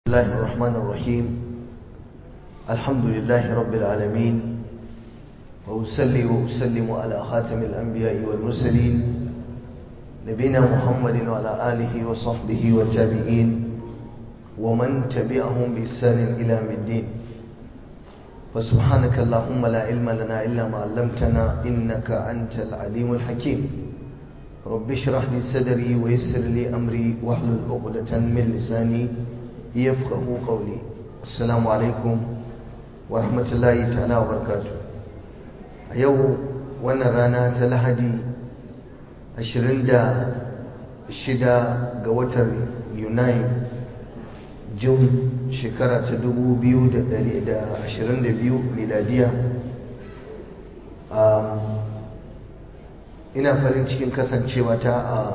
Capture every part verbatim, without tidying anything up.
الله الرحمن الرحيم الحمد لله رب العالمين وأصلي وأسلم على خاتم الأنبياء والمرسلين نبينا محمد وعلى آله وصحبه والتابعين ومن تبعهم بإحسان إلى يوم الدين فسبحانك اللهم لا علم لنا إلا ما علمتنا إنك أنت العليم الحكيم رب اشرح لي صدري ويسر لي أمري واحلل عقدة من لساني يفقه قولي السلام عليكم ورحمة الله تعالى وبركاته يوم وانا رانا تلحدي عشرين دا شدا قوتر يوناي جون شكرة تدبو بيو دا عشرين دا بيو ميلادية ina farin cikin kasancewa ta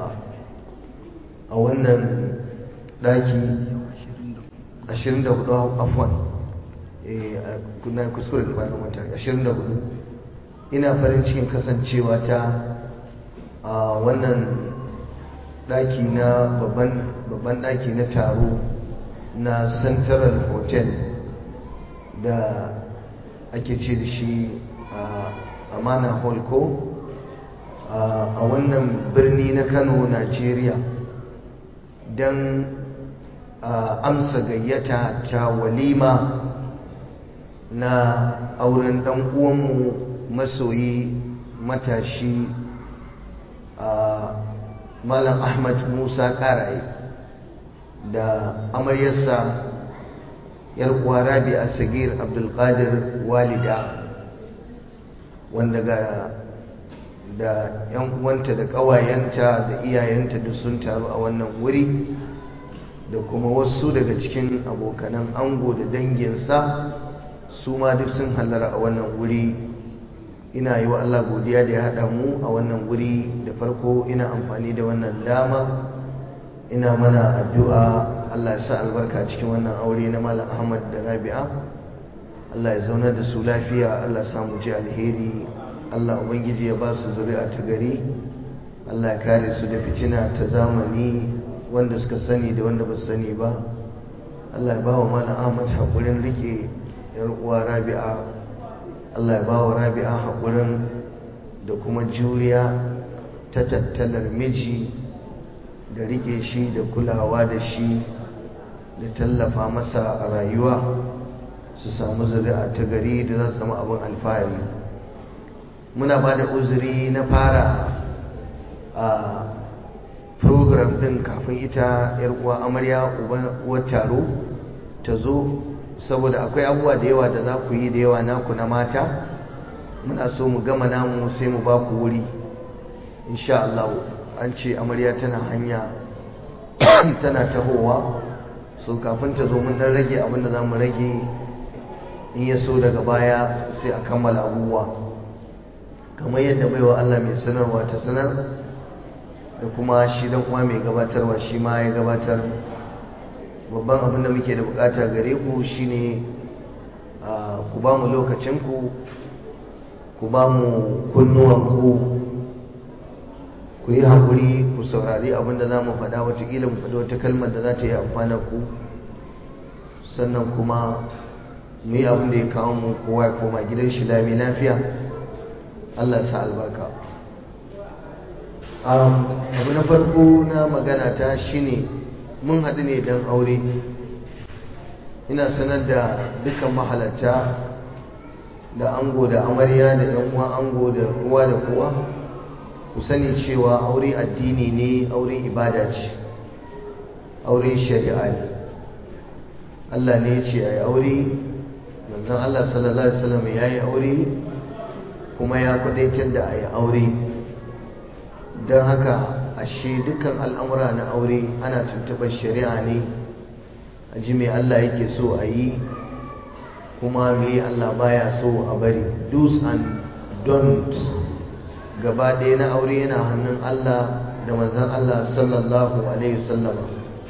a wannan daki ashirin da hudu afwan kuna kuskure da bayan mata ashirin da hudu ina farin cikin kasancewa ta a wannan daki na babban babban daki na taro na Central Hotel da ake ce da shi Amana Hall ko a wannan birni na Kano, Najeriya don amsa gayyata ta walima na auren dan uwanmu masoyi matashi Malam Ahmad Musa Karaye da amaryarsa yar uwa Rabi'a Sagir Abdul Qadir Walida wanda ga da yan uwanta da ƙawayenta da iyayenta duk sun taru a wannan wuri da kuma wasu daga cikin abokanan ango da danginsa su ma duk sun hallara a wannan wuri. Ina yi wa Allah godiya da ya haɗa mu a wannan wuri. Da farko ina amfani da wannan dama ina mana addu'a Allah ya sa albarka cikin wannan aure na Malam Ahmad da Rabi'a. Allah ya zaunar da su lafiya, Allah ya samu ji alheri, Allah Ubangiji ya ba su zuri'a ta gari, Allah ya kare su da fitina ta zamani wanda suka sani da wanda ba su sani ba. Allah ya ba wa Malam Ahmad haƙurin rike yar uwa Rabi'a, Allah ya ba wa Rabi'a haƙurin da kuma juriya ta tattalar miji da rike shi da kulawa da shi da tallafa masa a rayuwa su samu zuri'a ta gari da za su samu abin alfahari. Muna ba da uzuri na fara a program din kafin ita yar uwa amarya uwar taro ta zo, saboda akwai abubuwa da yawa da za ku yi da yawa naku na mata. Muna so mu gama namu sai mu ba ku wuri insha Allah. An ce amarya tana hanya tana tahowa, so kafin ta zo mun dan rage abin da za mu rage, in ya so daga baya sai a kammala abubuwa kamar yadda baiwa Allah mai sanarwa ta sanar da kuma shi dan uwa mai gabatarwa shi ma ya gabatar. Babban abin da muke da bukata gare ku shine ku ba mu lokacinku, ku ba mu kunnuwanku, ku yi haƙuri ku saurari abin da za mu faɗa, watakila mu faɗi wata kalmar da za ta yi amfana ku, sannan kuma mu yi abin da ya kawo mu kowa ya koma gidan shi lami lafiya. Allah ya sa albarka. Abu na farko na magana ta shine mun haɗu ne don aure. Ina sanar da dukkan mahalarta da ango da amarya da ɗan uwan ango da kowa da kowa ku sani cewa aure addini ne, aure ibada ce, aure shari'a ne. Allah ne ya ce a yi aure, manzon Allah sallallahu alaihi wasallam ya yi aure kuma ya kwadaitar da a yi aure. Don haka ashe dukkan al'amura na aure ana tuntuɓar shari'a ne a ji mai Allah yake so a yi kuma mai Allah baya so a bari. Do's and don'ts gaba ɗaya na aure yana hannun Allah da manzon Allah sallallahu alaihi wasallama.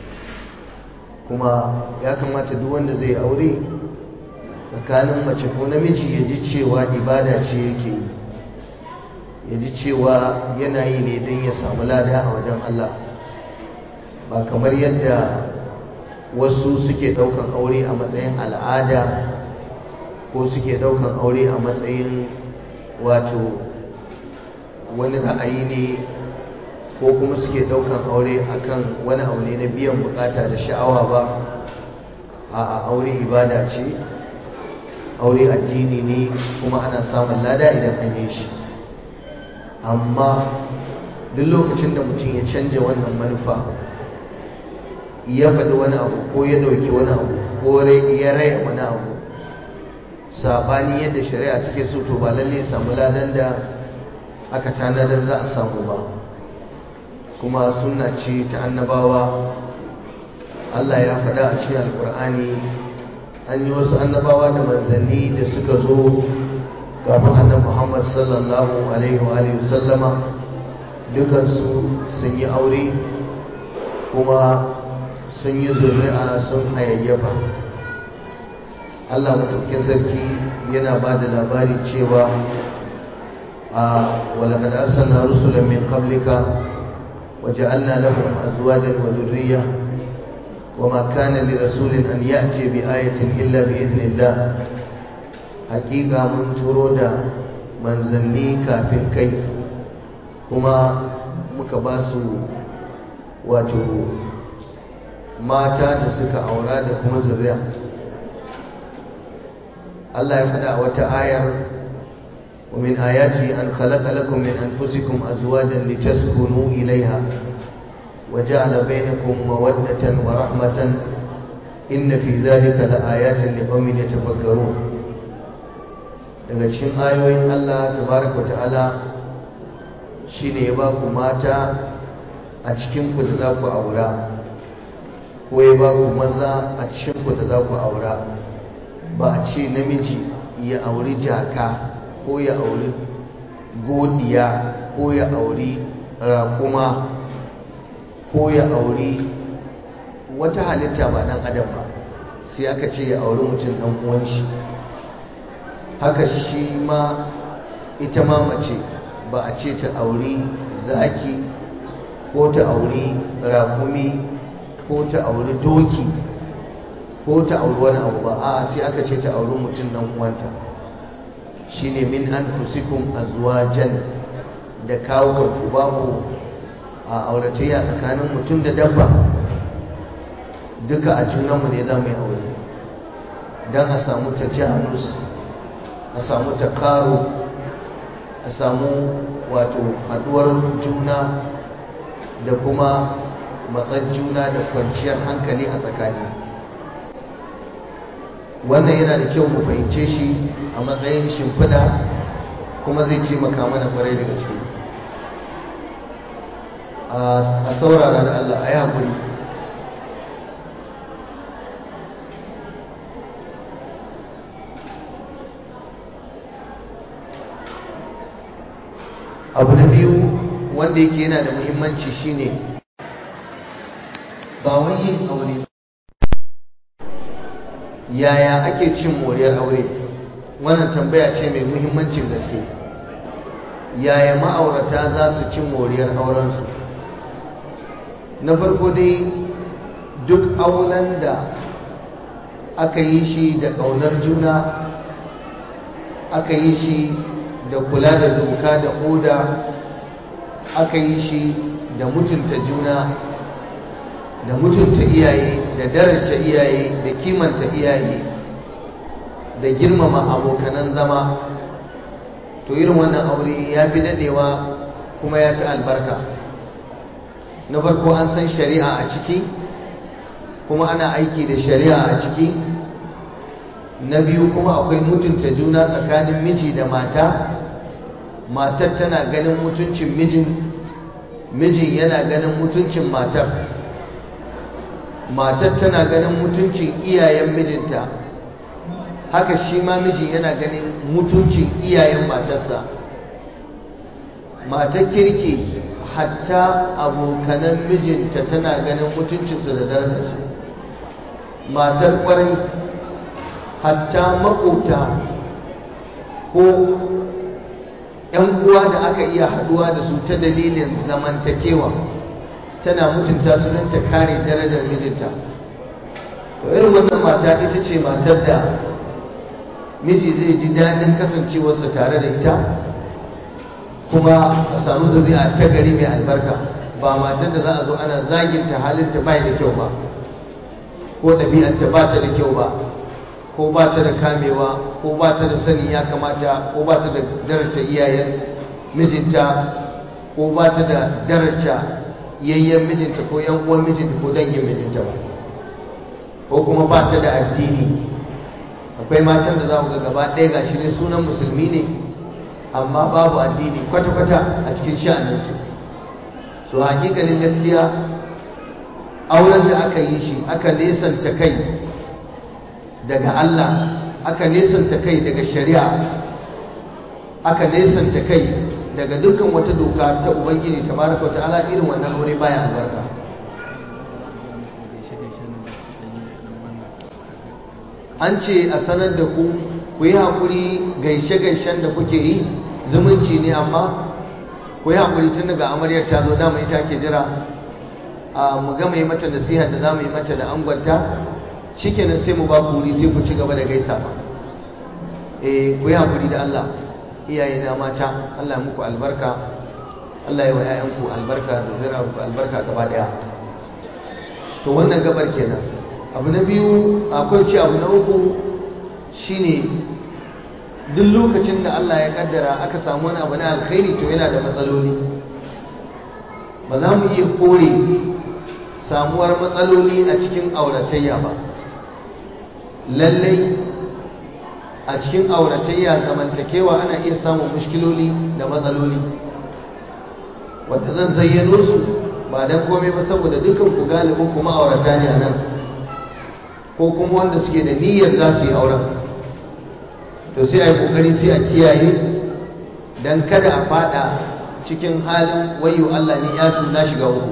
Kuma ya kamata duk wanda zai aure tsakanin mace ko namiji ya ji cewa ibada ce yake yi, ya ji cewa yana yi ne don ya samu lada a wajen Allah, ba kamar yadda wasu suke ɗaukan aure a matsayin al'ada ko suke ɗaukan aure a matsayin wato wani ra'ayi ne ko kuma suke ɗaukan aure akan wani abu ne na biyan bukata da sha'awa ba. a aure ibada ce, aure addini ne, kuma ana samun lada idan an yi shi. Amma duk lokacin da mutum ya canja wannan manufa, ya faɗi wani abu ko ya ɗauki wani abu ko ya raya wani abu saɓani yadda shari'a take so, to ba lalle ya samu ladan da aka tanadar za a samu ba. Kuma sunna ce ta annabawa. Allah ya faɗa a cikin alkur'ani an yi wasu annabawa da manzanni da suka zo kafin annabi Muhammad sallallahu alaihi wa alihi sallama, dukansu sun yi aure kuma sun yi zuri'a, sun hayayyafa. Allah mutukin sarki yana ba da labari cewa a walaqad arsalna rusulan min qablika waja'alna lahum azwajan wa dhurriyya وما كان لرسول أن يأتي بآية إلا بإذن الله. حقيقة من ترودا من زني كافٍ كي كما مكباسو واتو ماتا دسك أوراد كما زريا. الله يفدع وتآير ومن آياته أن خلق لكم من أنفسكم أزواجا لتسكنوا إليها وجعل بينكم مودة ورحمة إن في ذلك لآيات لقوم يتفكرون. daga cikin ayoyin Allah tabaraka wata'ala shine ya ba ku mata a cikin ku da za ku aura, ko ya ba ku maza a cikin ku da za ku aura. Ba a ce namiji ya auri jaka ko ya auri godiya ko ya auri raƙuma ko ya auri wata halitta ba dan adam ba, sai aka ce ya auri mutum dan uwan shi. Haka shi ma ita ma mace ba a ce ta auri zaki ko ta auri rakumi ko ta auri doki ko ta auri wani abu ba, a'a sai aka ce ta auri mutum dan uwanta. Shine min anfusikum azwajan, da kawo kanku, babu a auratayya tsakanin mutum da dabba, duka a junanmu ne za mu yi aure don a samu tajanus, a samu takaru, a samu wato haduwar juna da kuma matsan juna da kwanciyar hankali a tsakani. Wannan yana da kyau mu fahimce shi a matsayin shimfiɗa, kuma zai taimaka mana kwarai da gaske. a saurara da Allah a yi haƙuri. Abu na biyu wanda yake yana da muhimmanci shine ba wai yin aure, yaya ake cin moriyar aure. Wannan tambaya ce mai muhimmancin gaske. Yaya ma'aurata za su cin moriyar aurensu? Na farko dai, duk auren da aka yi shi da ƙaunar juna, aka yi shi da kula da doka da oda, aka yi shi da mutunta juna, da mutunta iyaye, da daraja iyaye, da kimanta iyaye, da girmama abokanan zama, to irin wannan aure ya fi daɗewa kuma ya fi albarka. Na farko an san shari'a a ciki, kuma ana aiki da shari'a a ciki. Na biyu kuma akwai mutunta juna tsakanin miji da mata. Matar tana ganin mutuncin mijin, mijin yana ganin mutuncin matar. Matar tana ganin mutuncin iyayen mijinta, haka shi ma mijin yana ganin mutuncin iyayen matarsa. Matar kirki hatta abokanan mijinta tana ganin mutuncinsu da darajarsu. Matar kwarai hatta maƙota ko ‘yan uwa da aka iya haɗuwa da su ta dalilin zamantakewa tana mutunta su don ta kare darajar mijinta. to irin wannan mata ita ce matar da miji zai ji daɗin kasancewarsa tare da ita kuma a samu zuri'a ta gari mai albarka, ba matar da za a zo ana zaginta halinta bai da kyau ba, ko ɗabi'arta ba ta da kyau ba, ko ba ta da kamewa, ko ba ta da sani ya kamata, ko ba ta da daraja iyayen mijinta, ko ba ta da daraja yayyen mijinta ko yan uwan mijinta ko dangin mijinta ba, ko kuma ba ta da addini. Akwai matan da za ku ga gaba ɗaya gashi ne sunan musulmi ne amma babu addini kwata-kwata a cikin sha'aninsu. So hakikanin gaskiya auren da aka yi shi aka nesanta kai daga Allah, aka nesanta kai daga shari'a, aka nesanta kai daga dukkan wata doka ta Ubangiji tabaraka wa ta'ala, irin wannan aure baya albarka. An ce a sanar da ku ku yi haƙuri gaishe-gaishen da kuke yi zumunci ne, amma ku yi haƙuri tun daga amaryar ta zo, dama ita ke jira a mu gama yi mata nasiha da za mu yi mata da angonta, shikenan sai mu ba ku wuri sai ku ci gaba da gaisa ba. Eh ku yi haƙuri da Allah, iyaye na mata, Allah muku albarka, Allah ya wa 'ya'yanku albarka da zuriyarku albarka gaba daya. To wannan gabar kenan. Abu na biyu akwai ce abu na uku shine duk lokacin da Allah ya kaddara aka samu wani abu na alkhairi to yana da matsaloli. Ba za mu iya kore samuwar matsaloli a cikin auratayya ba. Lallai a cikin auratayya zamantakewa ana iya samun mushkiloli da matsaloli wanda zan zayyano su ba dan komai ba saboda dukan ku galibin kuma aurata ne a nan, ko kuma wanda suke da niyyar za su yi auren. To sai a yi kokari sai a kiyaye don kada a fada cikin halin wayo Allah ne ya na shiga uku.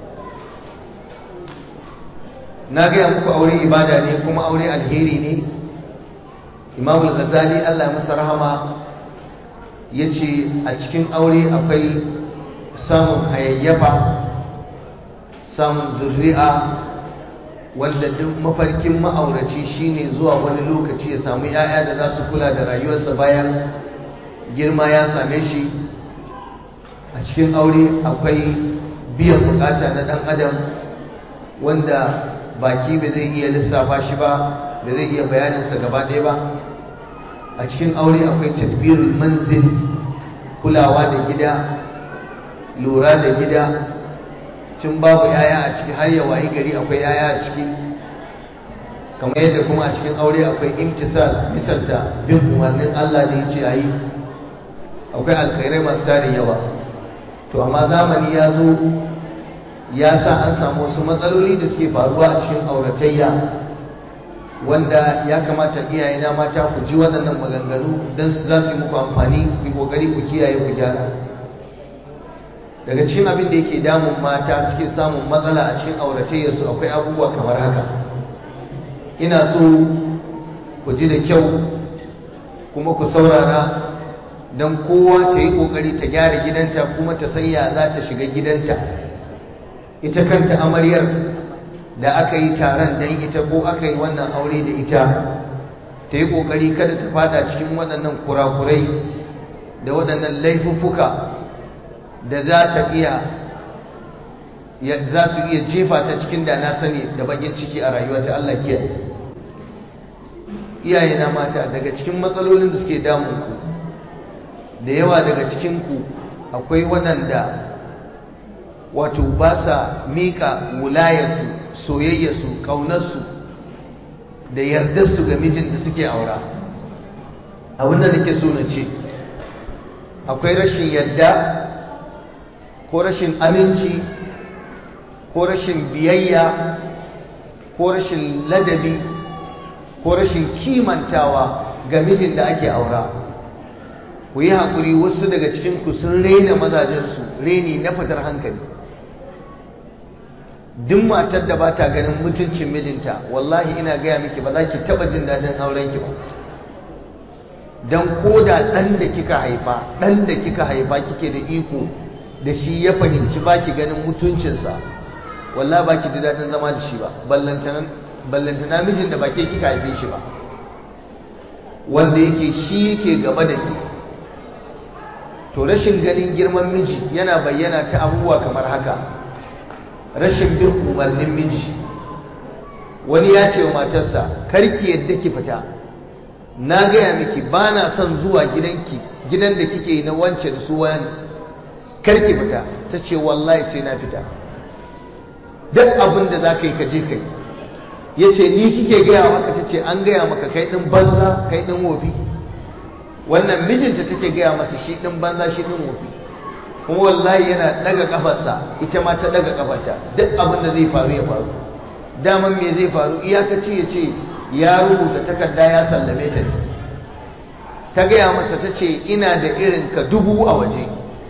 Na gaya muku aure ibada ne kuma aure alheri ne. Imam Al-Ghazali Allah ya masa rahama ya ce a cikin aure akwai samun hayayyafa, samun zuri'a, wanda duk mafarkin ma'auraci shine zuwa wani lokaci ya samu 'ya'ya da za su kula da rayuwarsa bayan girma ya same shi. A cikin aure akwai biyan bukata na dan adam wanda baki ba zai iya lissafa shi ba, ba zai iya bayaninsa gaba ɗaya ba. A cikin aure akwai tadbirul manzil, kulawa da gida, lura da gida, tun babu yaya a ciki har ya wayi gari akwai yaya a ciki. Kamar yadda kuma a cikin aure akwai imtisal, misalta bin umarnin Allah da yace ayi. Akwai alkhairai masu tarin yawa. To amma zamani ya zo ya sa an samu wasu matsaloli da suke faruwa a cikin auratayya, wanda ya kamata iyayena mata ku ji waɗannan maganganu don su za su yi muku amfani, ku yi kokari ku kiyaye ku gyara. Daga cikin abin da yake damun mata suke samun matsala a cikin auratayyarsu akwai abubuwa kamar haka. Ina so ku ji da kyau kuma ku saurara don kowa ta yi ƙoƙari ta gyara gidanta kuma ta san ya za ta shiga gidanta. Ita kanta amaryar da aka yi taron don ita ko aka yi wannan aure da ita, ta yi ƙoƙari kada ta fada cikin waɗannan kurakurai da waɗannan laifuffuka da za ta iya za su iya jefa ta cikin da na sani da bakin ciki a rayuwarta. Allah kiyaye. Iyaye na mata, daga cikin matsalolin da suke damun ku da yawa daga cikin ku akwai waɗanda wato ba sa miƙa wulayarsu, soyayyarsu, ƙaunarsu da yardarsu ga mijin da suke aura. Abin da nake so na ce, akwai rashin yarda ko rashin aminci ko rashin biyayya ko rashin ladabi ko rashin kimantawa ga mijin da ake aura. Ku yi haƙuri, wasu daga cikinku sun rena mazajensu reni na fitar hankali. Duk matar da ba ta ganin mutuncin mijinta, wallahi ina gaya miki ba za ki taɓa jin daɗin aurenki ba. Don ko da ɗan da kika haifa, ɗan da kika haifa kike da iko da shi ya fahimci ba ki ganin mutuncinsa, wallahi ba ki da daɗin zama da shi ba, ballantanan ballanta namijin da ba ke kika haife shi ba, wanda yake shi yake gaba da ke. To rashin ganin girman miji yana bayyana ta abubuwa kamar haka: rashin bin umarnin miji. Wani ya ce wa matarsa, karki yadda ki fita, na gaya miki ba na son zuwa gidanki, gidan da kike na wance da su wani, karki fita. Ta ce wallahi sai na fita, duk abin da za ka yi ka je kai. Ya ce ni kike gaya maka? Ta ce an gaya maka kai ɗin banza, kai ɗin wofi. Wannan mijinta take gaya masa shi ɗin banza, shi ɗin wofi. Kuma wallahi yana ɗaga ƙafarsa, ita ma ta ɗaga ƙafarta, duk abin da zai faru ya faru. Daman me zai faru? Iyakaci ya ce ya rubuta takarda ya sallame ta ne. Ta gaya masa, ta ce ina da irin ka dubu a waje.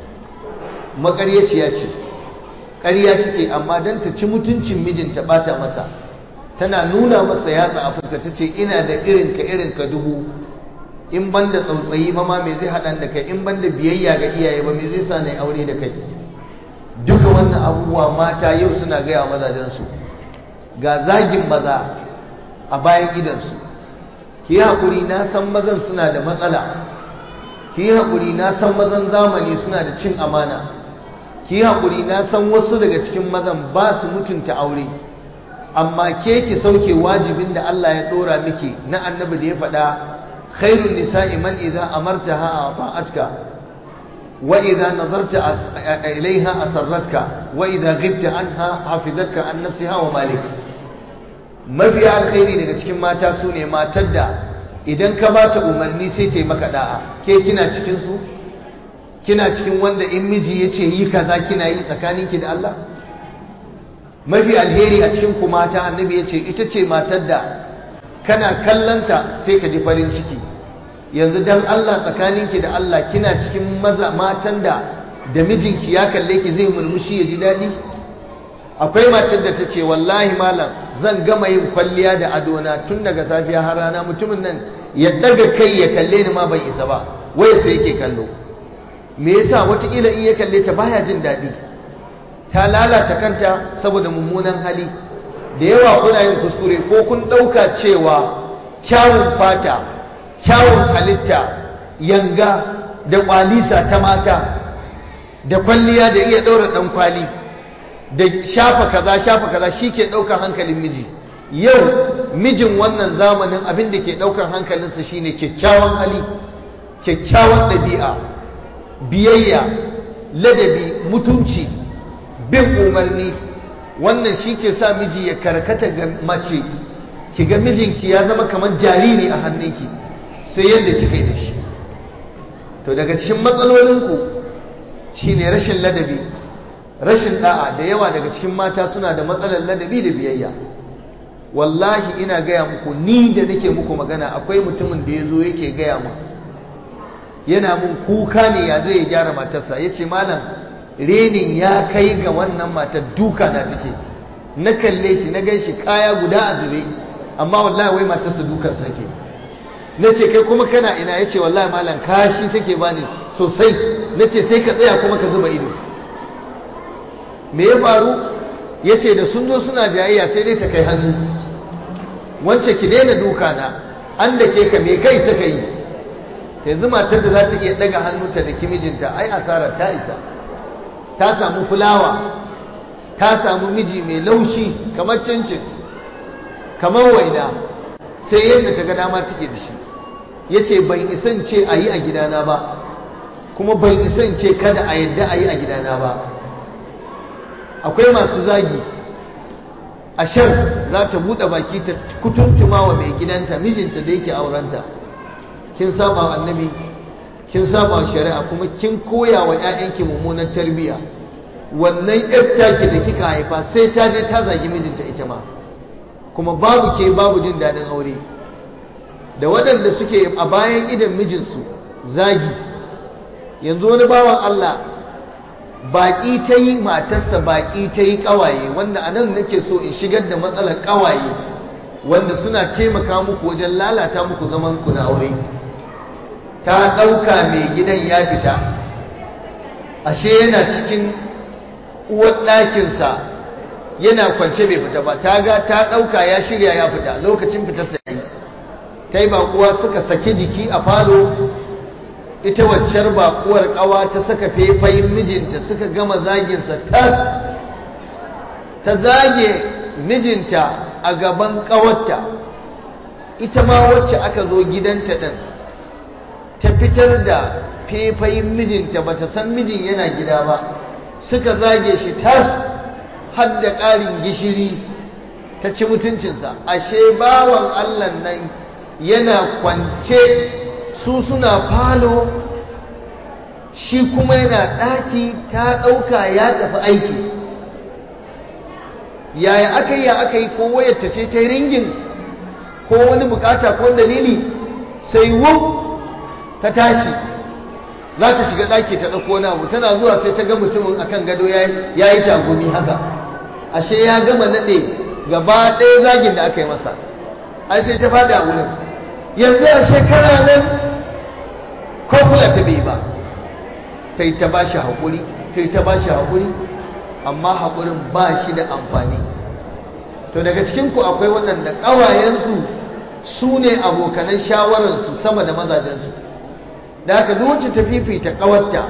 Maƙaryaciya ce, ƙarya take, amma don ta ci mutuncin mijinta ɓata masa, tana nuna masa yatsa a fuska, ta ce ina da irin ka irin ka dubu. In ban da tsautsayi ba ma me zai haɗa da kai, in ban da biyayya ga iyaye ba me zai sa na yi aure da kai. Duka wannan abubuwa mata yau suna gaya mazajensu, ga zagin maza a bayan idansu. Ki yi haƙuri, na san mazan suna da matsala, ki yi haƙuri, na san mazan zamani suna da cin amana, ki yi haƙuri, na san wasu daga cikin mazan ba su mutunta aure, amma ke ki sauke wajibin da Allah ya ɗora miki na annabi da ya faɗa: khairun nisa'i man idza amartaha ata'atka wa idza nazarta ilayha asarratka wa idza ghibta anha hafizatka an nafsiha wa malik. Mafi alkhairi daga cikin mata su ne matar da idan ka ba ta umarni sai ta yi maka da'a. Ke kina cikin su? Kina cikin wanda in miji ya ce yi kaza kina yi tsakaninki da Allah? Mafi alheri a cikin ku mata, annabi ya ce ita ce matar da kana kallanta sai ka ji farin ciki. Yanzu dan Allah, tsakaninki da Allah, kina cikin maza matan da da mijinki ya kalle ki zai murmushi ya ji daɗi? Akwai matar da ta ce wallahi malam zan gama yin kwalliya da adona tun daga safiya har rana, mutumin nan ya daga kai ya kalle ni ma ban isa ba, wai sai yake kallo. Me yasa? Wataƙila in ya kalle ta baya jin daɗi, ta lalata kanta saboda mummunan hali. Da yawa kuna yin kuskure, ko kun ɗauka cewa kyawun fata, kyawun halitta, yanga da ƙwalisa ta mata, da kwalliya da iya ɗaura ɗan kwali, da shafa kaza shafa kaza shi ke ɗaukar hankalin miji. Yau mijin wannan zamanin abin da ke ɗaukar hankalinsa shine kyakkyawan hali, kyakkyawan ɗabi'a, biyayya, ladabi, mutunci, bin umarni. Wannan shi ke sa miji ya karkata ga mace, ki ga mijinki ya zama kamar jariri a hannunki sai yadda kika yi da shi. To daga cikin matsalolinku shine rashin ladabi, rashin da'a. Da yawa daga cikin mata suna da matsalar ladabi da biyayya. Wallahi ina gaya muku, ni da nake muku magana, akwai mutumin da ya zo yake gaya mu, yana mun kuka ne ya zai gyara matarsa. Ya ce malam, renin ya kai ga wannan matar duka na take. Na kalle shi na gan shi kaya guda a zube, amma wallahi wai matarsa dukan sake. Na ce kai kuma kana ina? Ya ce wallahi malam kashi take bani sosai. Na ce sai ka tsaya kuma ka zuba ido. Me ya faru? Ya ce da sun zo suna jayayya sai dai ta kai hannu, wance ki daina duka na, an da ke ka me kai suka yi. Yanzu matar da za ta iya daga hannunta da kimijinta, ai asara ta isa. Ta samu fulawa, ta samu miji mai laushi kamar cincin, kamar waina, sai yadda ta ga dama take da shi. Ya ce ban isan ce a yi a gidana ba, kuma ban isan ce kada a yadda a yi a gidana ba. Akwai masu zagi, a shan za ta buɗe baki ta kutuntuma wa mai gidanta, mijinta da yake aurenta. Kin saba wa annabi, kin saba wa shari'a, kuma kin koya wa 'ya'yanki mummunan tarbiyya. Wannan ƴartaki da kika haifa sai ta je ta zagi mijinta ita ma, kuma babu ke babu jin daɗin aure. Da waɗanda suke a bayan idan mijinsu zagi. Yanzu wani bawan Allah baƙi ta yi, matarsa baƙi ta yi ƙawaye, wanda a nan nake so in shigar da matsalar ƙawaye wanda suna taimaka muku wajen lalata muku zaman ku na aure. Ta ɗauka mai gidan ya fita, ashe yana cikin uwar ɗakinsa yana kwance bai fita ba, ta ga ta ɗauka ya shirya ya fita, lokacin fitar sa yi ta yi baƙuwa suka saki jiki a falo. Ita waccar baƙuwar ƙawa ta saka faifayin mijinta suka gama zaginsa tas, ta zage mijinta a gaban ƙawarta. Ita ma wacce aka zo gidanta ɗin ta fitar da faifayin mijinta, ba ta san mijin yana gida ba, suka zage shi tas har da ƙarin gishiri, ta ci mutuncinsa. Ashe bawan Allah nan yana kwance, su suna falo, shi kuma yana ɗaki, ta ɗauka ya tafi aiki. Yaya aka yi ya aka yi ko wayarta ce ta ringin ko wani bukata ko dalili, sai wuf ta tashi za ta shiga ɗaki ta ɗauko wani abu, tana zuwa sai ta ga mutumin akan gado ya yi tagumi haka. Ashe ya gama naɗe gaba ɗaya zagin da aka yi masa, ai sai ta fada a wurin. Yanzu a shekara nan ko kula ta bai ba, ta yi ta ba shi haƙuri, ta yi ta ba shi haƙuri, amma haƙurin ba shi da amfani. To daga cikinku akwai waɗanda ƙawayensu su ne abokanan shawararsu sama da mazajensu. Da haka duk wacce ta fifita ƙawarta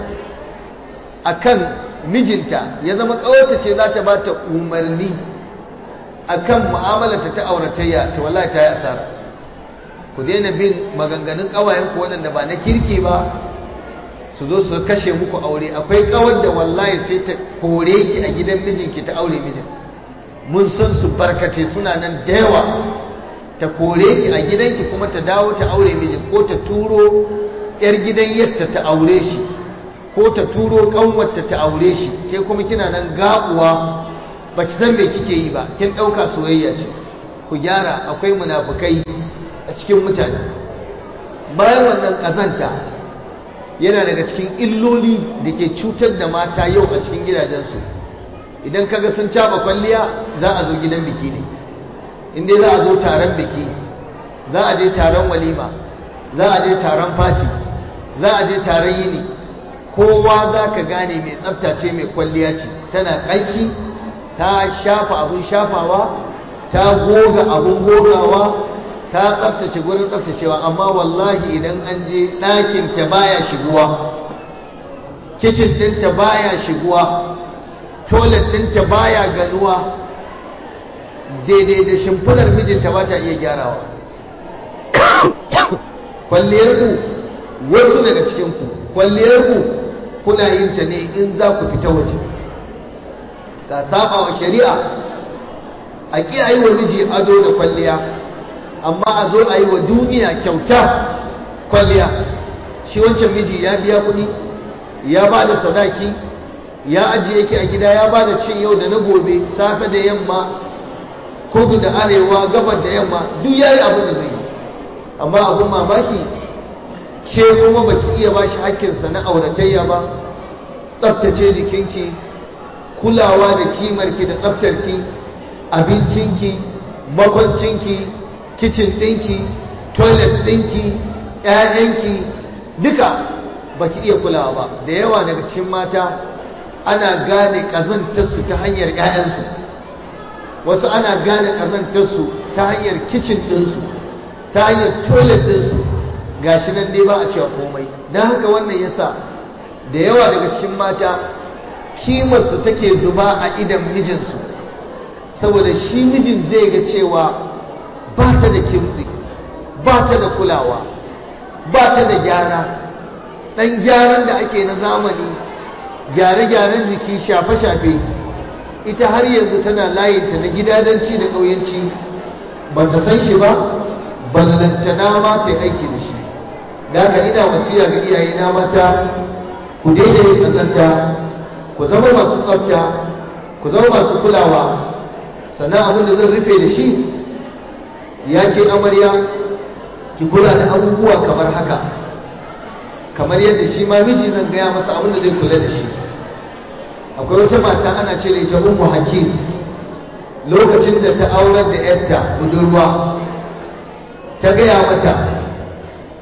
a kan mijinta, ya zama ƙawarta ce za ta ba ta umarni a kan mu'amalarta ta auratayya, ta wallahi ta yi asara. Ku daina bin maganganun ƙawayenku waɗanda ba na kirki ba, su zo su kashe muku aure. Akwai ƙawar da wallahi sai ta kore ki a gidan mijinki ta aure mijin. Mun san su barkate suna nan da yawa. Ta kore ki a gidanki kuma ta dawo ta aure mijin, ko ta turo yar gidan yatta ta aure shi, ko ta turo kanwarta ta aure shi, ke kuma kina nan gabuwa ba ki san me kike yi ba, kin ɗauka soyayya ce. Ku gyara, akwai munafukai a cikin mutane. Bayan wannan ƙazanta yana daga cikin illoli da ke cutar da mata yau a cikin gidajensu. Idan kaga sun caba kwalliya, za a zo gidan biki ne, in dai za a zo taron biki, za a je taron walima, za a je taron fati, za a je taron yini, kowa za ka gane mai tsafta ce, mai kwalliya ce, tana ƙanshi, ta shafa abin shafawa, ta goga abin gogawa, ta tsaftace gurin tsaftacewa. Amma wallahi idan an je ɗakinta baya shiguwa, kicin ɗinta baya shiguwa, toilet ɗinta baya ganuwa, daidai da shimfidar mijinta ba ta iya gyarawa. Kwalliyarku, wasu daga cikinku, kwalliyarku kuna yin ta ne in za ku fita waje. Ka saba wa shari'a, a ƙi a yi wa miji ado da kwalliya, amma a zo a yi wa duniya kyauta kwalliya. Shi wancan miji ya biya kuɗi, ya ba da sadaki, ya ajiye ki a gida, ya ba da cin yau da na gobe, safe da yamma, kudu da arewa, gabar da yamma, duk ya yi abin da zai yi. Amma abin mamaki, ke kuma ba ki iya ba shi hakkinsa na auratayya ba, tsaftace jikinki, kulawa da kimarki da tsaftarki, abincinki, makwancinki, kicin ɗinki, toilet ɗinki, ‘ya'yanki, duka ba ki iya kulawa ba. Da yawa daga cikin mata ana gane ƙazantarsu ta hanyar ‘ya'yansu, wasu ana gane ƙazantarsu ta hanyar kicin ɗinsu, ta hanyar toilet ɗinsu, gashi nan dai ba a cewa komai. Don haka wannan yasa da yawa daga cikin mata kimarsu take zuba a idan mijinsu, saboda shi mijin zai ga cewa ba ta da kimtsi, ba ta da kulawa, ba ta da gyara. ɗan gyaran da ake na zamani, gyare-gyaren jiki, shafe-shafe, ita har yanzu tana layinta na gidadanci da ƙauyanci, ba ta san shi ba, ballantana ma ta aiki da shi. Da haka ina wasiya ga iyayena mata, ku daina yin ƙazanta, ku zama masu tsafta, ku zama masu kulawa. Sannan abin da zan rufe da shi, ya ke amarya, ki kula da abubuwa kamar haka, kamar yadda shi ma miji zan gaya masa abin da zai kula da shi. Akwai wata mata ana ce da ita Ummu Hakim, lokacin da ta aurar da yarta budurwa, ta gaya mata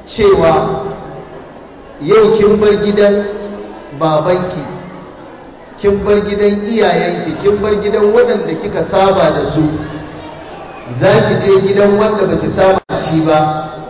cewa yau kin bar gidan babanki kin bar gidan iyayenki, kin bar gidan waɗanda kika saba da su, za ki je gidan wanda baki saba da shi ba.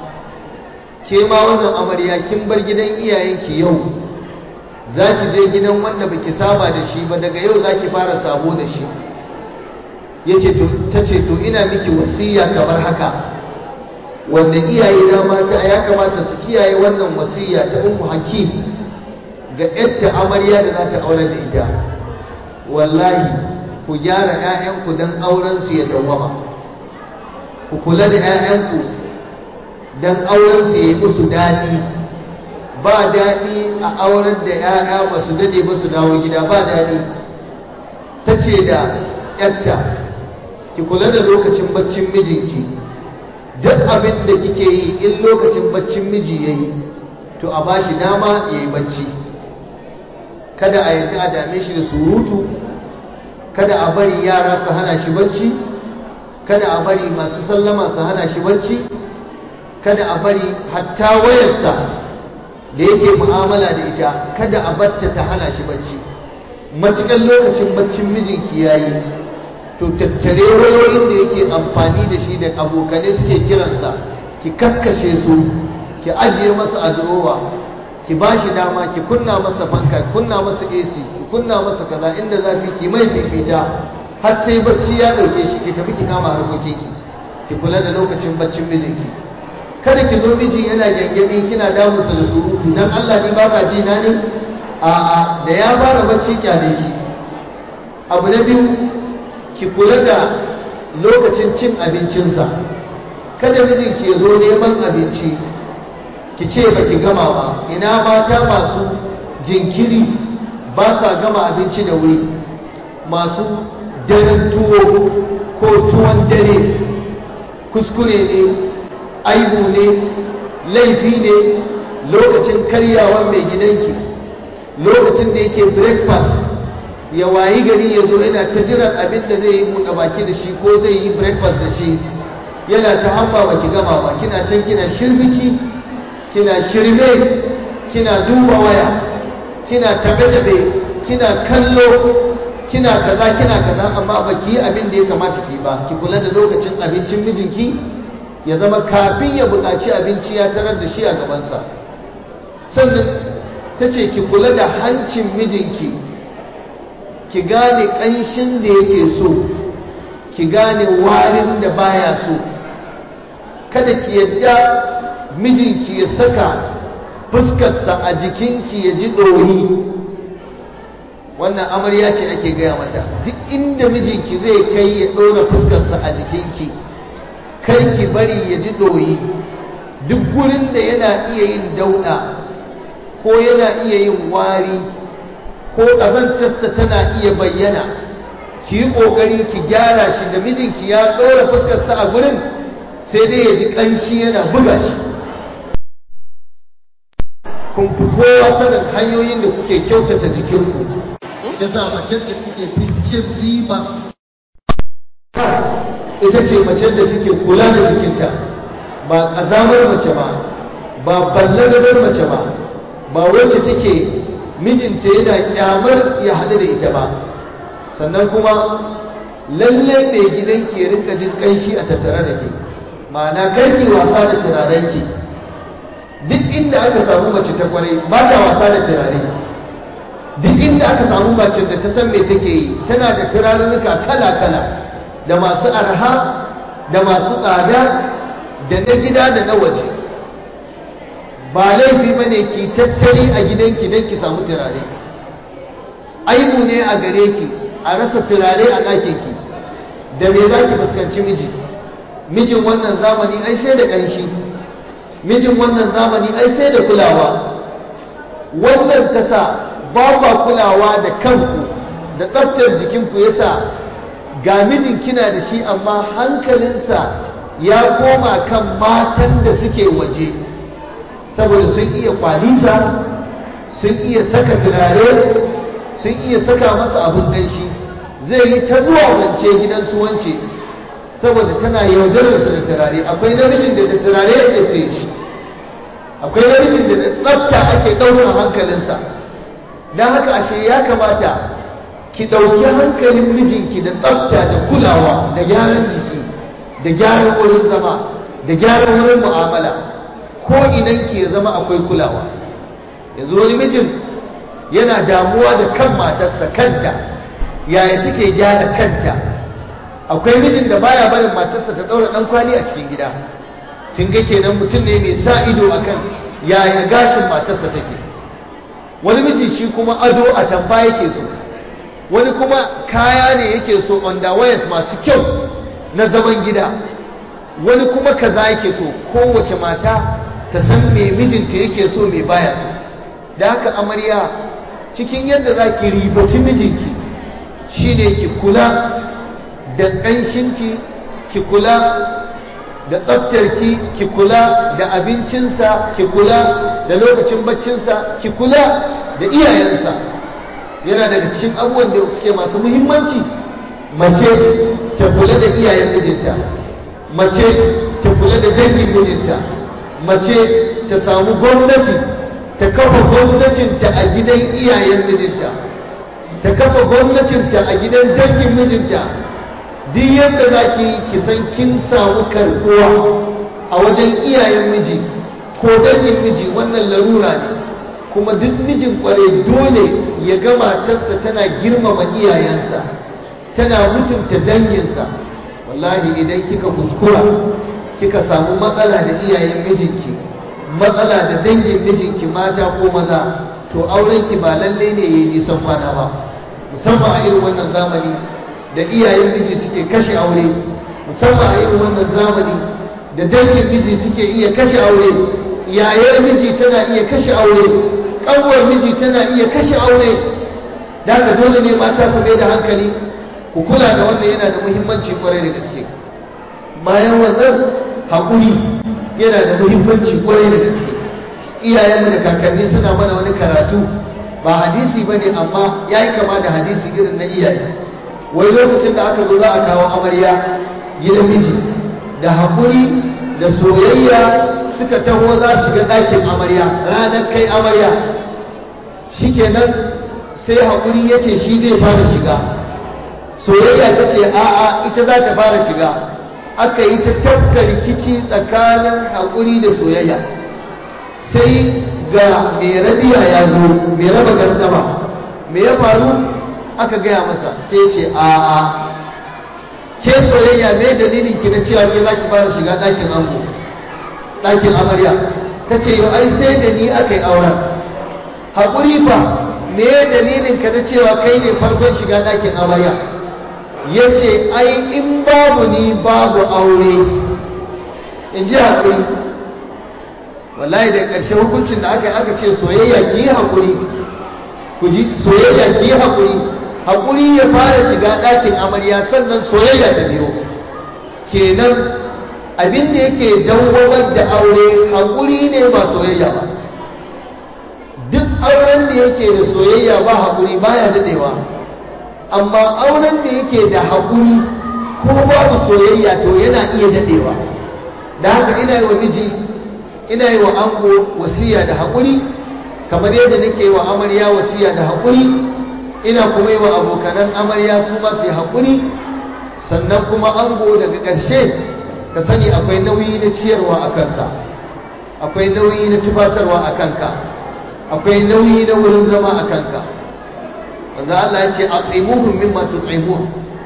Ke ma wannan amarya kin bar gidan iyayenki yau, za ki je gidan wanda baki saba da shi ba, daga yau za ki fara sabo da shi. Yace to tace to ina miki wasiya kamar haka, wanda iyaye na mata ya kamata su kiyaye wannan wasiya ta Ummu Hakim ga yadda amarya da za ta aure da ita. Wallahi ku gyara 'ya'yanku don auren su ya dawwama, ku kula da 'ya'yanku don auren su ya yi musu daɗi. Ba daɗi a auren da 'ya'ya ba su dade ba su dawo gida, ba daɗi. Ta ce da ‘yarta, ki kula da lokacin baccin mijinki, duk abin da kike yi in lokacin baccin miji ya yi, to a ba shi dama ya yi bacci. Kada a yarda a dame shi da surutu, kada a bari yara su hana shi bacci, kada a bari masu sallama su hana shi bacci, kada a bari hatta wayarsa da yake mu'amala da ita kada a batta ta hana shi bacci. Matuƙar lokacin baccin mijinki yayi, to tattare wayoyin da yake amfani da shi da abokanai suke kiransa, ki kakkashe su, ki ajiye masa a durowa, ki ba shi dama, ki kunna masa fanka, ki kunna masa A C, ki kunna masa kaza, inda zafi ki mai fifita har sai bacci ya dauke shi, ki tafi ki kama harkokinki, ki kula da lokacin baccin mijinki. Kada ki zo miji yana gyangyaɗi kina damusa da surutu, dan Allah ni ba ka ji na ne? A'a, da ya fara bacci kyale shi. Abu na biyu, ki kula da lokacin cin abincinsa. Kada mijinki ya zo neman abinci ki ce ba ki gama ba. Ina mata masu jinkiri ba sa gama abinci da wuri, masu daren tuwo ko tuwon dare. Kuskure ne, aibu ne, laifi ne. Lokacin karyawar mai gidanki, lokacin da yake breakfast, ya wayi gari ya zo yana ta jiran abin da zai yi buɗe baki da shi ko zai yi breakfast da shi, yana ta hamba ba ki gama ba, kina can kina shirbici, kina shirme, kina duba waya, kina tabe-tabe, kina kallo, kina kaza kina kaza, amma ba ki yi abin da ya kamata ki ba. Ki kula da lokacin abincin mijinki, ya zama kafin ya buƙaci abinci ya tarar da shi a gabansa. Sannan ta ce ki kula da hancin mijinki, ki gane ƙanshin da yake so, ki gane warin da baya so. Kada ki yadda mijinki ya saka fuskarsa a jikinki ya ji ɗoyi. Wannan amarya ce ake gaya mata, duk inda mijinki zai kai ya ɗora fuskarsa a jikinki, kai ki bari ya ji ɗoyi. Duk gurin da yana iya yin dauɗa ko yana iya yin wari ko ƙazantarsa tana iya bayyana, ki yi ƙoƙari ki gyara shi. Da mijinki ya ɗora fuskarsa a gurin, sai dai ya ji ƙanshi yana buga shi. Kun fi kowa sanin hanyoyin da kuke kyautata jikinku. Ya sa macen da suke fi cin riba ita ce macen da take kula da jikinta, ba ƙazamar mace ba, ba ballagadar mace ba, ba wacce take mijinta yana kyamar ya haɗu da ita ba. Sannan kuma lalle mai gidanki ya rinka jin ƙanshi a tattare da ke, ma'ana karki wasa da turarenki. Duk inda aka samu mace ta kwarai ba ta wasa da turare. Duk inda aka samu mace da ta san me take yi, tana da turarurruka kala-kala, da masu arha da masu tsada, da na gida da na waje. Ba laifi ba ne ki tattali a gidanki don ki samu turare. Aibu ne a gare ki a rasa turare a ɗakinki. Da me za ki fuskanci miji? Mijin wannan zamani ai sai da ƙanshi, mijin wannan zamani ai sai da kulawa. Wannan ta sa ba kwa kulawa da kanku da tsaftar jikinku, ya sa ga mijin kina da shi amma hankalinsa ya koma kan matan da suke waje, saboda sun iya kwalisa, sun iya saka turare, sun iya saka masa abin ƙanshi. Zai yi ta zuwa wance gidansu wance saboda tana yaudararsa da turare. Akwai namijin da da turare ya tsaye shi, akwai namijin da da tsafta ake ɗaukar hankalinsa. Don haka ashe ya kamata ki ɗauki hankalin mijinki da tsafta da kulawa da gyaran jiki da gyaran wurin zama da gyaran wurin mu'amala, ko idan ki ya zama akwai kulawa. yanzu wani mijin yana damuwa da kan matarsa, kanta yaya take gyara kanta. akwai mijin da baya barin matarsa ta ɗaura ɗan kwali a cikin gida. kin ga kenan mutum ne mai sa ido akan yaya gashin matarsa take. wani miji shi kuma ado a tamba yake so, wani kuma kaya ne yake so underwears masu kyau na zaman gida, wani kuma kaza yake so. kowace mata ta san me mijinta yake so me baya so. da haka amarya, cikin yadda za ki ribaci mijinki shine ki kula da ƙanshinki, ki kula da tsaftarki, ki kula da abincinsa, ki kula da lokacin baccinsa, ki kula da iyayensa. yana daga cikin abubuwan da suke masu muhimmanci, mace ta kula da iyayen mijinta, mace ta kula da dangin mijinta, mace ta samu gwamnati, ta kafa gwamnatinta a gidan iyayen mijinta, ta kafa gwamnatinta a gidan dangin mijinta. duk yadda za ki ki san kin samu karɓuwa a wajen iyayen miji ko dangin miji, wannan larura ne. kuma duk mijin kware dole ya ga matarsa tana girmama iyayensa, tana mutunta danginsa. wallahi idan kika kuskura kika samu matsala da iyayen mijinki, matsala da dangin mijinki mata ko maza, to aurenki ba lalle ne yayi nisan kwana ba. musamman a irin wannan zamani da iyayen miji suke kashe aure, musamman a irin wannan zamani da dangin miji suke iya kashe aure, yayar miji tana iya kashe aure, ƙanwar miji tana iya kashe aure. da haka dole ne mata ku mai da hankali, ku kula da wannan, yana da muhimmanci kwarai da gaske. bayan wannan, haƙuri yana da muhimmanci kwarai da gaske. iyayenmu da kakanni suna mana wani karatu, ba hadisi ba ne amma ya yi kama da hadisi irin na iyaye. wai lokacin da aka zo za a kawo amarya gidan miji, da haƙuri da soyayya suka taho za su shiga ɗakin amarya ranar kai amarya. shikenan sai haƙuri ya ce shi zai fara shiga, soyayya ta ce a'a ita za ta fara shiga. aka yi ta tafka rikici tsakanin haƙuri da soyayya. sai ga mai rabiya ya zo, mai raba gardama. me ya faru? aka gaya masa, sai ce a'a, ke soyayya me dalilin ki na cewa ke za ki fara shiga ɗakin ango, ɗakin amarya? ta ce yau ai sai da ni aka yi auren. haƙuri fa, me dalilin ka na cewa kai ne farkon shiga ɗakin amarya? ya ce ai in babu ni babu aure. in ji haƙuri. wallahi da ƙarshe hukuncin da aka yi aka ce soyayya ki yi haƙuri, ku ji, soyayya ki yi haƙuri. haƙuri ya fara shiga ɗakin amarya, sannan soyayya ta biyo. kenan abin da yake dawwamar da aure haƙuri ne ba soyayya ba. duk auren da yake da soyayya ba haƙuri baya daɗewa, amma auren da yake da haƙuri ko babu soyayya to yana iya daɗewa. da haka ina yi wa miji, ina yi wa ango wasiya da haƙuri, kamar yadda nake yi wa amarya wasiya da haƙuri. ina kuma yi wa abokanan amarya su ma su yi haƙuri. sannan kuma ango daga ƙarshe ka sani akwai nauyi na ciyarwa a kanka, akwai nauyi na tufatarwa a kanka, akwai nauyi na wurin zama a kanka. wanda Allah ya ce at'imuhum mimma tut'imun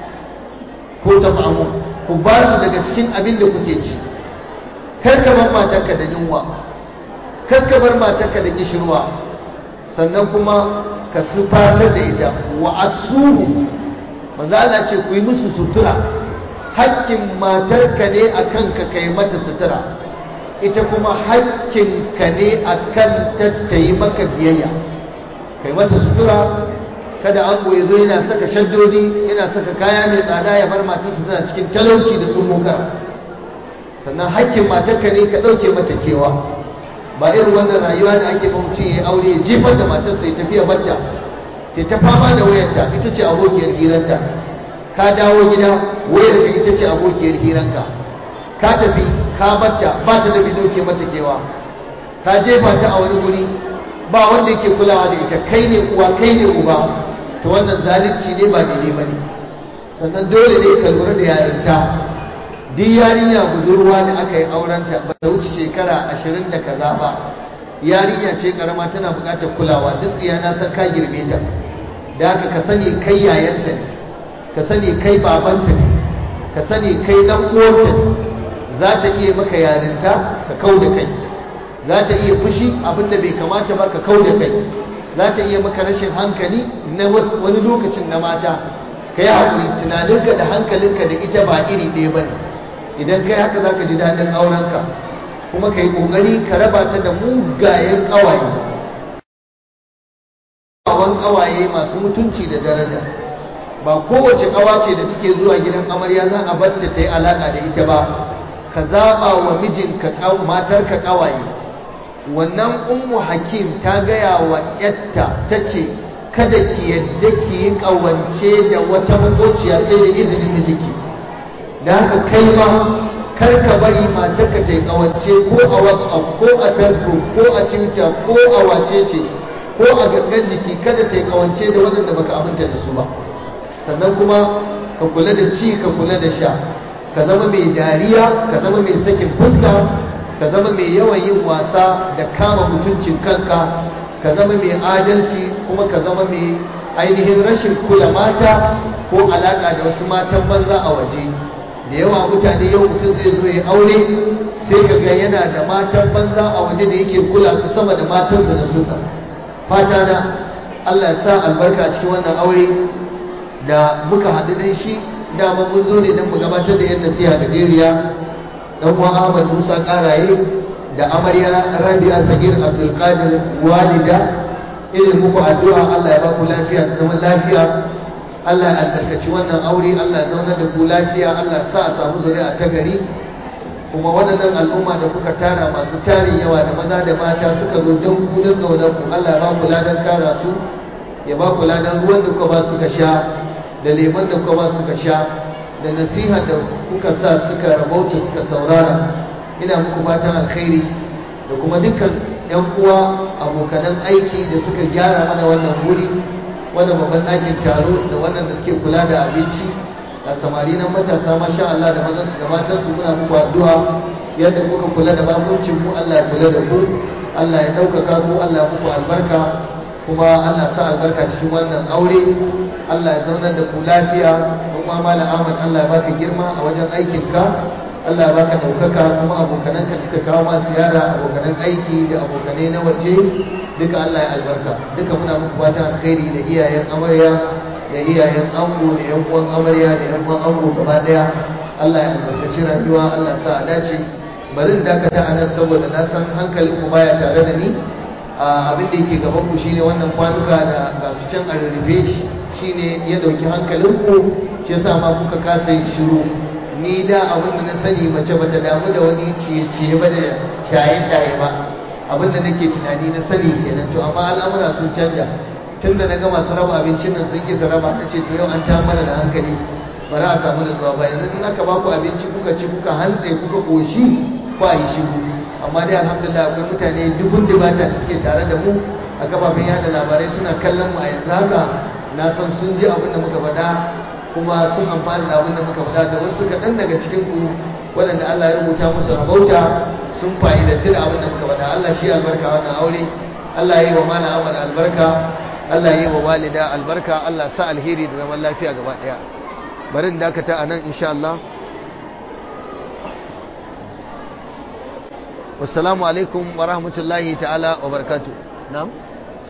ko tat'amun, ku ba su daga cikin abin da kuke ci. kar ka bar matarka da yunwa, kar ka bar matarka da kishirwa. sannan kuma ka sufatar da ita. wa asuhu, manzo Allah ce ku yi musu sutura. hakkin matarka ne akan ka kai mata sutura, ita kuma hakkin ka ne akan ta tayi maka biyayya, kai mata sutura. kada ango ya zo yana saka shaddodi, yana saka kaya mai tsada, ya bar matarsa tana cikin talauci da tsummuka. sannan hakkin matarka ne ka ɗauke mata kewa. ba irin wannan rayuwa da ake ba, mutum ya aure ya jefar da matarsa ya tafiya batta ta ta fama da wayarta, ita ce abokiyar hiranta. ka dawo gida wayarka ita ce abokiyar hiranka. ka tafi ka batta, ba ta da bidoke mata kewa. ka jefa ta a wani guri ba wanda yake kulawa da ita, kai ne uwa kai ne uba. to wannan zalunci ne ba daidai ba ne. Sannan dole ne ka lura da yarinta. Duk yarinya budurwa da aka yi aurenta ba ta wuce shekara ashirin da kaza ba, yarinya ce karama tana buƙatar kulawa. Duk tsiya na san ka girme ta, da haka ka sani kai yayanta ne, ka sani kai babanta ne, ka sani kai dan uwanta ne. Za ta iya maka yarinta ka kau da kai, za ta iya fushi abinda bai kamata ba ka kau da kai, za ta iya maka rashin hankali na wani lokacin na mata, ka yi haƙuri. Tunaninka da hankalinka da ita ba iri ɗaya ba ne. Idan kai haka za ka ji daɗin aurenka, kuma ka yi ƙoƙari ka raba ta da mugayen ƙawaye, ƙawan ƙawaye masu mutunci da daraja. Ba kowace ƙawa ce da take zuwa gidan amarya za a batta ta yi alaƙa da ita ba. Ka zaɓa wa mijinka matarka ƙawaye. Wannan ummu hakim ta gaya wa yatta ta ce kada ki yadda ki yi ƙawance da wata makociya sai da izinin mijinki. Da haka kai ma kar ka bari matarka ta yi ƙawance ko a WhatsApp ko a Facebook ko a Twitter ko a wacece ko a gangan jiki, kada ta yi ƙawance da waɗanda baka aminta da su ba. Sannan kuma ka kula da ci ka kula da sha, ka zama mai dariya, ka zama mai sakin fuska, ka zama mai yawan yin wasa da kama mutuncin kanka, ka zama mai adalci, kuma ka zama mai ainihin rashin kula mata ko alaka da wasu matan banza a waje. Da yawa mutane yau mutum zai zo ya aure sai ka ga yana da matan banza a waje da yake kula su sama da matansa da sunna. Fata na Allah ya sa albarka a cikin wannan aure da muka haɗu da shi. Dama mun zo ne don mu gabatar da yan nasiha gajeriya. Dan uwa Ahmad Musa Karaye da amarya Rabi'a Sagir Abdul Qadir walida, irin muku addu'a Allah ya ba ku lafiya da zaman lafiya, Allah ya albarkaci wannan aure, Allah ya zauna da ku lafiya, Allah ya sa a samu zuri'a ta gari. Kuma waɗannan al'umma da kuka tara masu tarin yawa da maza da mata suka zo don ku don gaunar ku, Allah ya ba ku ladan kara su, ya ba ku ladan ruwan da kuka ba suka sha, da lemon da kuka ba suka sha, da nasiha da kuka sa suka rabauta suka saurara. Ina muku fatan alkhairi da kuma dukkan yan uwa abokanan aiki da suka gyara mana wannan wuri, wannan babban ɗakin taro, da wannan da suke kula da abinci, da samari nan matasa masha Allah da mazan su da matan su. Muna muku addu'a yadda kuka kula da bakuncin mu, Allah ya kula da ku, Allah ya ɗaukaka ku, Allah ya muku albarka, kuma Allah sa albarka cikin wannan aure. Allah ya zaunar da ku lafiya. Kuma Malam Ahmad, Allah ya baka girma a wajen aikinka, Allah ya baka ɗaukaka. Kuma abokananka suka kawo ma ziyara, abokanan aiki da abokanai na waje, duka Allah ya albarka. Duka muna muku fatan alkhairi, da iyayen amarya da iyayen ango da yan uwan amarya da yan uwan ango gaba daya. Allah ya albarkaci rayuwa, Allah ya sa a dace. Bari in dakata a nan saboda na san hankalinku baya tare da ni. Abin da yake gaban ku shine wannan kwanuka da ga su can a rurrufe shine ya dauki hankalinku, shi yasa ma kuka kasa yin shiru. Ni da abin da na sani mace bata damu da wani ciye-ciye ba da shaye-shaye ba, abin da nake tunani na sani kenan. To amma al'amura sun canja. Tun da na ga masu raba abincin nan sun ki su raba, na ce to yau an ta mana da hankali, bari a samu nutsuwa ba. Yanzu in aka ba ku abinci kuka ci kuka hantse kuka koshi, ku yi shiru. Amma dai alhamdulillah akwai mutane dubun dubata da suke tare da mu a kafafen yada labarai, suna kallon mu a yanzu haka. Na san sun ji abin da muka faɗa kuma sun amfani da abin da muka faɗa. Da wasu kaɗan daga cikin ku waɗanda Allah ya rubuta musu rabauta sun fa'idantu da abin da muka faɗa. Allah shi albarka wannan aure, Allah ya yi wa Malam Ahmad albarka, Allah ya yi wa walida albarka, Allah sa alheri da zaman lafiya gaba ɗaya. Bari in dakata a nan insha Allah. Wassalamu alaikum wa rahmatullahi ta'ala wa barakatuh. Na'am.